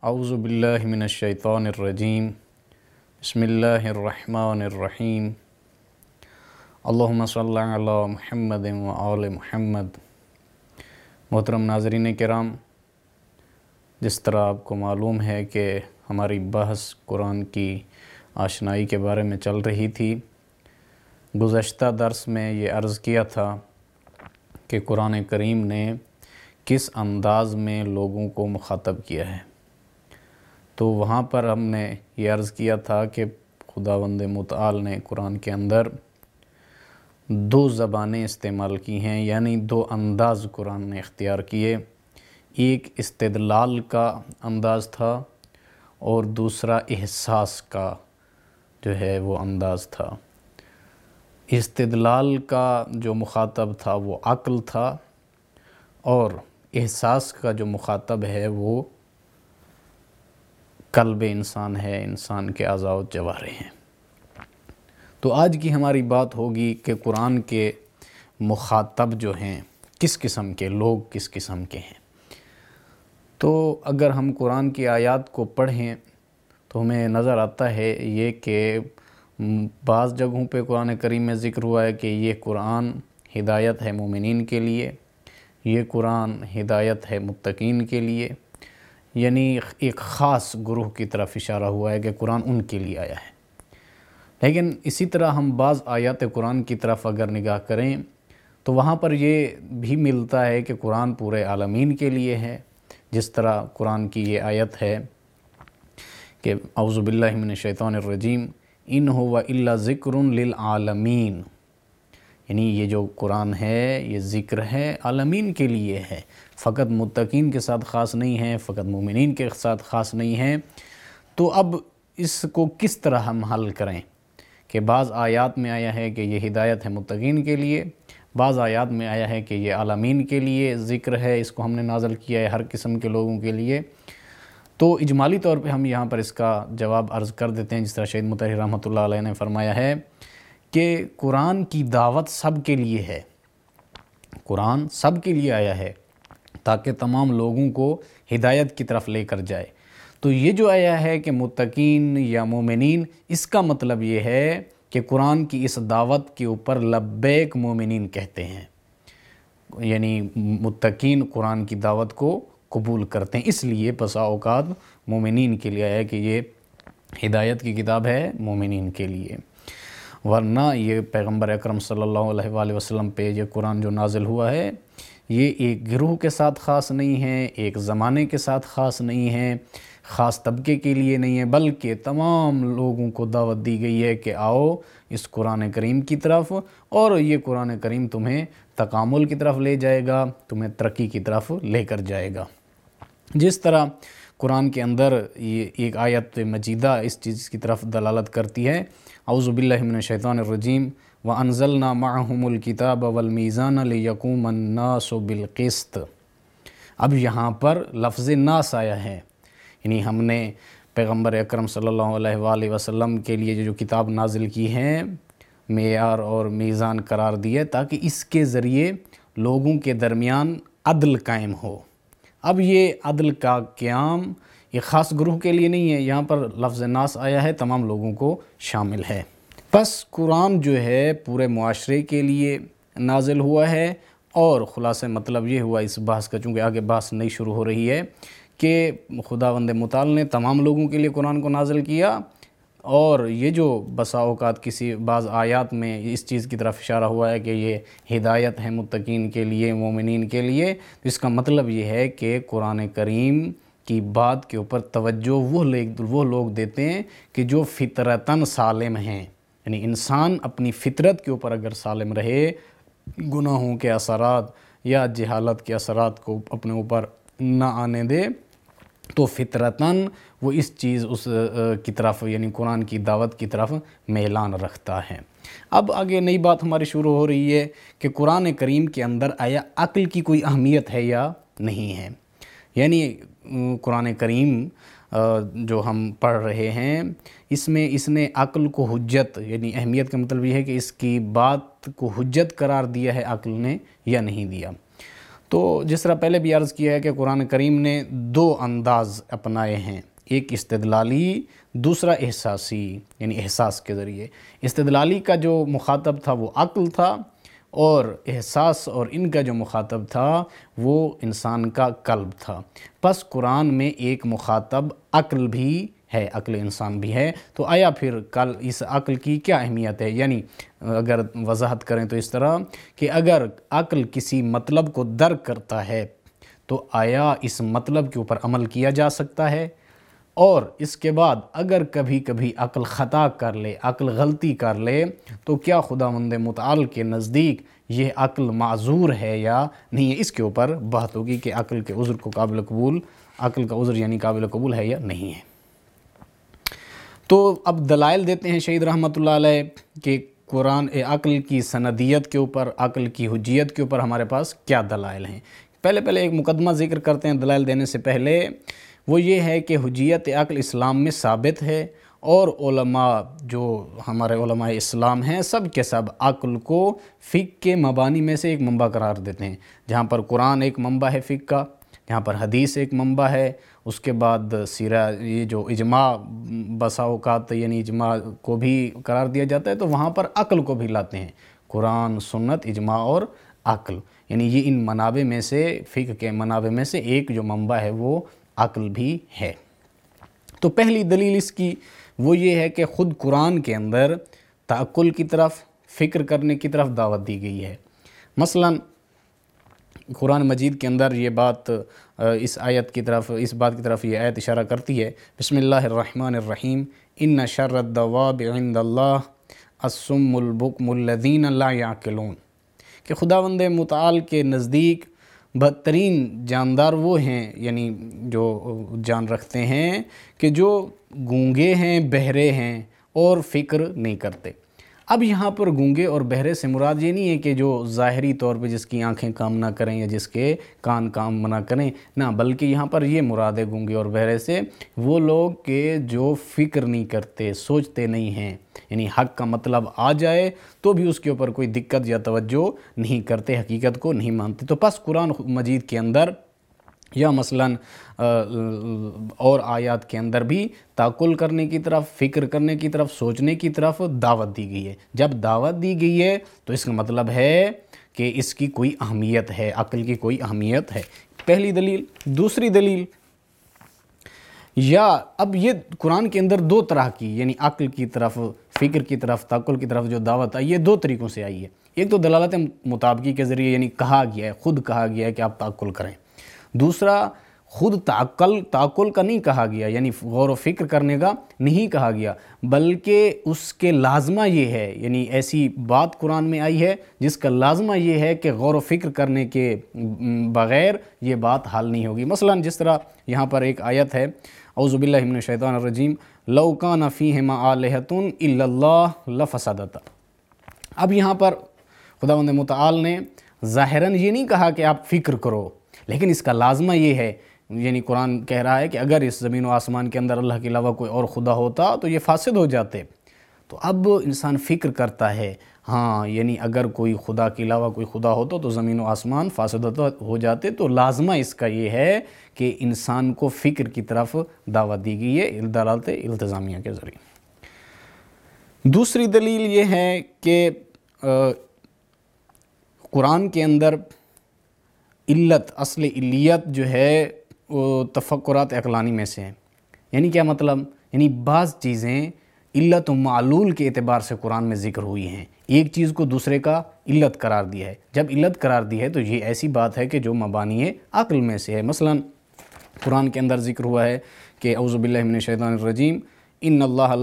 اعوذ باللہ من الشیطان الرجیم بسم اللہ الرحمن الرحیم اللہم صلی علی محمد و آل محمد۔ محترم ناظرین کرام، جس طرح آپ کو معلوم ہے کہ ہماری بحث قرآن کی آشنائی کے بارے میں چل رہی تھی، گزشتہ درس میں یہ عرض کیا تھا کہ قرآن کریم نے کس انداز میں لوگوں کو مخاطب کیا ہے۔ تو وہاں پر ہم نے یہ عرض کیا تھا کہ خداوند متعال نے قرآن کے اندر دو زبانیں استعمال کی ہیں، یعنی دو انداز قرآن نے اختیار کیے۔ ایک استدلال کا انداز تھا اور دوسرا احساس کا جو ہے وہ انداز تھا۔ استدلال کا جو مخاطب تھا وہ عقل تھا، اور احساس کا جو مخاطب ہے وہ قلب انسان ہے، انسان کے اعضاء و جوارح ہیں۔ تو آج کی ہماری بات ہوگی کہ قرآن کے مخاطب جو ہیں کس قسم کے لوگ، کس قسم کے ہیں۔ تو اگر ہم قرآن کی آیات کو پڑھیں تو ہمیں نظر آتا ہے یہ کہ بعض جگہوں پہ قرآن کریم میں ذکر ہوا ہے کہ یہ قرآن ہدایت ہے مومنین کے لیے، یہ قرآن ہدایت ہے متقین کے لیے، یعنی ایک خاص گروہ کی طرف اشارہ ہوا ہے کہ قرآن ان کے لیے آیا ہے۔ لیکن اسی طرح ہم بعض آیات قرآن کی طرف اگر نگاہ کریں تو وہاں پر یہ بھی ملتا ہے کہ قرآن پورے عالمین کے لیے ہے، جس طرح قرآن کی یہ آیت ہے کہ اعوذ باللہ من الشیطان الرجیم ان هو الا ذکر للعالمین، یعنی یہ جو قرآن ہے یہ ذکر ہے عالمین کے لیے ہے، فقط متقین کے ساتھ خاص نہیں ہے، فقط مومنین کے ساتھ خاص نہیں ہے۔ تو اب اس کو کس طرح ہم حل کریں کہ بعض آیات میں آیا ہے کہ یہ ہدایت ہے متقین کے لیے، بعض آیات میں آیا ہے کہ یہ عالمین کے لیے ذکر ہے، اس کو ہم نے نازل کیا ہے ہر قسم کے لوگوں کے لیے۔ تو اجمالی طور پہ ہم یہاں پر اس کا جواب عرض کر دیتے ہیں، جس طرح شہید مطہر رحمۃ اللہ علیہ نے فرمایا ہے کہ قرآن کی دعوت سب کے لیے ہے، قرآن سب کے لیے آیا ہے تاکہ تمام لوگوں کو ہدایت کی طرف لے کر جائے۔ تو یہ جو آیا ہے کہ متقین یا مومنین، اس کا مطلب یہ ہے کہ قرآن کی اس دعوت کے اوپر لبیک مومنین کہتے ہیں، یعنی متقین قرآن کی دعوت کو قبول کرتے ہیں، اس لیے بسا اوقات مومنین کے لیے آیا ہے کہ یہ ہدایت کی کتاب ہے مومنین کے لیے، ورنہ یہ پیغمبر اکرم صلی اللہ علیہ وآلہ وسلم پہ یہ قرآن جو نازل ہوا ہے یہ ایک گروہ کے ساتھ خاص نہیں ہے، ایک زمانے کے ساتھ خاص نہیں ہے، خاص طبقے کے لیے نہیں ہے، بلکہ تمام لوگوں کو دعوت دی گئی ہے کہ آؤ اس قرآن کریم کی طرف، اور یہ قرآن کریم تمہیں تکامل کی طرف لے جائے گا، تمہیں ترقی کی طرف لے کر جائے گا۔ جس طرح قرآن کے اندر یہ ایک آیت مجیدہ اس چیز کی طرف دلالت کرتی ہے، اعوذ باللہ من الشیطان الرجیم وَأَنزَلْنَا مَعَهُمُ الْكِتَابَ وَالْمِيزَانَ لِيَقُومَ النَّاسُ بِالْقِسْطِ۔ اب یہاں پر لفظ ناس آیا ہے، یعنی ہم نے پیغمبر اکرم صلی اللہ علیہ وآلہ وسلم کے لیے جو کتاب نازل کی ہے معیار اور میزان قرار دیے تاکہ اس کے ذریعے لوگوں کے درمیان عدل قائم ہو۔ اب یہ عدل کا قیام یہ خاص گروہ کے لیے نہیں ہے، یہاں پر لفظ ناس آیا ہے، تمام لوگوں کو شامل ہے۔ پس قرآن جو ہے پورے معاشرے کے لیے نازل ہوا ہے، اور خلاصہ مطلب یہ ہوا اس بحث کا، چونکہ آگے بحث نئی شروع ہو رہی ہے، کہ خداوند متعال نے تمام لوگوں کے لیے قرآن کو نازل کیا، اور یہ جو بسا اوقات کسی بعض آیات میں اس چیز کی طرف اشارہ ہوا ہے کہ یہ ہدایت ہے متقین کے لیے، مومنین کے لیے، تو اس کا مطلب یہ ہے کہ قرآن کریم کی بات کے اوپر توجہ وہ لوگ دیتے ہیں کہ جو فطرتاً سالم ہیں، یعنی انسان اپنی فطرت کے اوپر اگر سالم رہے، گناہوں کے اثرات یا جہالت کے اثرات کو اپنے اوپر نہ آنے دے، تو فطرتاً وہ اس چیز اس کی طرف، یعنی قرآن کی دعوت کی طرف میلان رکھتا ہے۔ اب آگے نئی بات ہماری شروع ہو رہی ہے کہ قرآن کریم کے اندر آیا عقل کی کوئی اہمیت ہے یا نہیں ہے، یعنی قرآن کریم جو ہم پڑھ رہے ہیں اس میں اس نے عقل کو حجت، یعنی اہمیت کا مطلب یہ ہے کہ اس کی بات کو حجت قرار دیا ہے عقل نے یا نہیں دیا۔ تو جس طرح پہلے بھی عرض کیا ہے کہ قرآن کریم نے دو انداز اپنائے ہیں، ایک استدلالی، دوسرا احساسی، یعنی احساس کے ذریعے۔ استدلالی کا جو مخاطب تھا وہ عقل تھا، اور احساس اور ان کا جو مخاطب تھا وہ انسان کا قلب تھا۔ پس قرآن میں ایک مخاطب عقل بھی ہے، عقل انسان بھی ہے۔ تو آیا پھر اس عقل کی کیا اہمیت ہے؟ یعنی اگر وضاحت کریں تو اس طرح کہ اگر عقل کسی مطلب کو درک کرتا ہے تو آیا اس مطلب کے اوپر عمل کیا جا سکتا ہے؟ اور اس کے بعد اگر کبھی کبھی عقل خطا کر لے، عقل غلطی کر لے، تو کیا خداوند متعال کے نزدیک یہ عقل معذور ہے یا نہیں ہے؟ اس کے اوپر بات ہوگی کہ عقل کے عذر کو قابل قبول، عقل کا عذر یعنی قابل قبول ہے یا نہیں ہے۔ تو اب دلائل دیتے ہیں شہید رحمۃ اللہ علیہ کہ قرآن عقل کی سندیت کے اوپر، عقل کی حجیت کے اوپر ہمارے پاس کیا دلائل ہیں۔ پہلے ایک مقدمہ ذکر کرتے ہیں دلائل دینے سے پہلے، وہ یہ ہے کہ حجیت عقل اسلام میں ثابت ہے، اور علماء جو ہمارے علماء اسلام ہیں سب کے سب عقل کو فقہ کے مبانی میں سے ایک منبع قرار دیتے ہیں۔ جہاں پر قرآن ایک منبع ہے فقہ کا، جہاں پر حدیث ایک منبع ہے، اس کے بعد سیرہ، یہ جو اجماع بسا اوقات یعنی اجماع کو بھی قرار دیا جاتا ہے، تو وہاں پر عقل کو بھی لاتے ہیں۔ قرآن، سنت، اجماع اور عقل، یعنی یہ ان منابع میں سے، فقہ کے منابع میں سے ایک جو منبع ہے وہ عقل بھی ہے۔ تو پہلی دلیل اس کی وہ یہ ہے کہ خود قرآن کے اندر تعقل کی طرف، فکر کرنے کی طرف دعوت دی گئی ہے۔ مثلاً قرآن مجید کے اندر یہ بات، اس آیت کی طرف، اس بات کی طرف یہ آیت اشارہ کرتی ہے، بسم اللہ الرحمن الرحیم، ان شر الدواب عند اللہ الصم البکم الذین لا یعقلون، کہ خداوند متعال کے نزدیک بدترین جاندار وہ ہیں، یعنی جو جان رکھتے ہیں، کہ جو گونگے ہیں، بہرے ہیں اور فکر نہیں کرتے۔ اب یہاں پر گونگے اور بہرے سے مراد یہ نہیں ہے کہ جو ظاہری طور پہ جس کی آنکھیں کام نہ کریں یا جس کے کان کام نہ کریں، نہ، بلکہ یہاں پر یہ مراد ہے گونگے اور بہرے سے وہ لوگ کہ جو فکر نہیں کرتے، سوچتے نہیں ہیں، یعنی حق کا مطلب آ جائے تو بھی اس کے اوپر کوئی دقت یا توجہ نہیں کرتے، حقیقت کو نہیں مانتے۔ تو پس قرآن مجید کے اندر یا مثلاً اور آیات کے اندر بھی تعقل کرنے کی طرف، فکر کرنے کی طرف، سوچنے کی طرف دعوت دی گئی ہے۔ جب دعوت دی گئی ہے تو اس کا مطلب ہے کہ اس کی کوئی اہمیت ہے، عقل کی کوئی اہمیت ہے۔ پہلی دلیل۔ دوسری دلیل، یا اب یہ قرآن کے اندر دو طرح کی، یعنی عقل کی طرف، فکر کی طرف، تعقل کی طرف جو دعوت آئی ہے، دو طریقوں سے آئی ہے۔ ایک تو دلالت مطابقی کے ذریعے، یعنی کہا گیا ہے، خود کہا گیا ہے کہ آپ تعقل کریں۔ دوسرا، خود تعقل کا نہیں کہا گیا، یعنی غور و فکر کرنے کا نہیں کہا گیا، بلکہ اس کے لازمہ یہ ہے، یعنی ایسی بات قرآن میں آئی ہے جس کا لازمہ یہ ہے کہ غور و فکر کرنے کے بغیر یہ بات حل نہیں ہوگی۔ مثلا جس طرح یہاں پر ایک آیت ہے، اعوذ باللہ من الشیطان الرجیم، لو کان فیہما آلہۃ الا اللہ لفسدتا۔ اب یہاں پر خداوند متعال نے ظاہراً یہ نہیں کہا کہ آپ فکر کرو، لیکن اس کا لازمہ یہ ہے، یعنی قرآن کہہ رہا ہے کہ اگر اس زمین و آسمان کے اندر اللہ کے علاوہ کوئی اور خدا ہوتا تو یہ فاسد ہو جاتے۔ تو اب انسان فکر کرتا ہے، ہاں، یعنی اگر کوئی خدا کے علاوہ کوئی خدا ہوتا تو زمین و آسمان فاسد ہو جاتے۔ تو لازمہ اس کا یہ ہے کہ انسان کو فکر کی طرف دعوت دی گئی ہے دلالت التزامیہ کے ذریعے۔ دوسری دلیل یہ ہے کہ قرآن کے اندر علت، اصل علیت جو ہے وہ تفکرات عقلانی میں سے ہیں۔ یعنی کیا مطلب؟ یعنی بعض چیزیں علت و معلول کے اعتبار سے قرآن میں ذکر ہوئی ہیں، ایک چیز کو دوسرے کا علت قرار دیا ہے۔ جب علت قرار دی ہے تو یہ ایسی بات ہے کہ جو مبانی عقل میں سے ہے۔ مثلا قرآن کے اندر ذکر ہوا ہے کہ اعوذ باللہ من الشیطان الرجیم، ان اللہ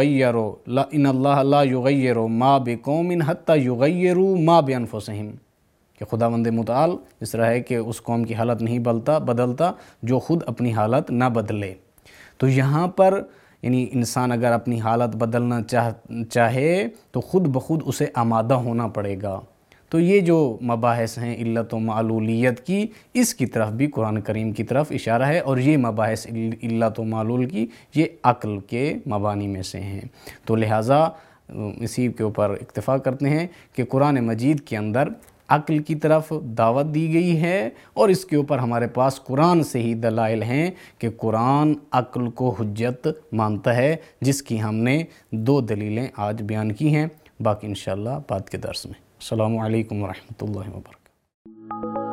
لا یغیر ما بقوم حتی یغیروا ما بانفسہم، کہ خداوند متعال اس طرح ہے کہ اس قوم کی حالت نہیں بدلتا جو خود اپنی حالت نہ بدلے۔ تو یہاں پر یعنی انسان اگر اپنی حالت بدلنا چاہے تو خود بخود اسے آمادہ ہونا پڑے گا۔ تو یہ جو مباحث ہیں علت و معلولیت کی، اس کی طرف بھی قرآن کریم کی طرف اشارہ ہے، اور یہ مباحث علت و معلول کی یہ عقل کے مبانی میں سے ہیں۔ تو لہٰذا اسی کے اوپر اکتفا کرتے ہیں کہ قرآن مجید کے اندر عقل کی طرف دعوت دی گئی ہے، اور اس کے اوپر ہمارے پاس قرآن سے ہی دلائل ہیں کہ قرآن عقل کو حجت مانتا ہے، جس کی ہم نے 2 دلیلیں آج بیان کی ہیں، باقی انشاءاللہ بعد کے درس میں۔ السلام علیکم ورحمۃ اللہ وبرکاتہ۔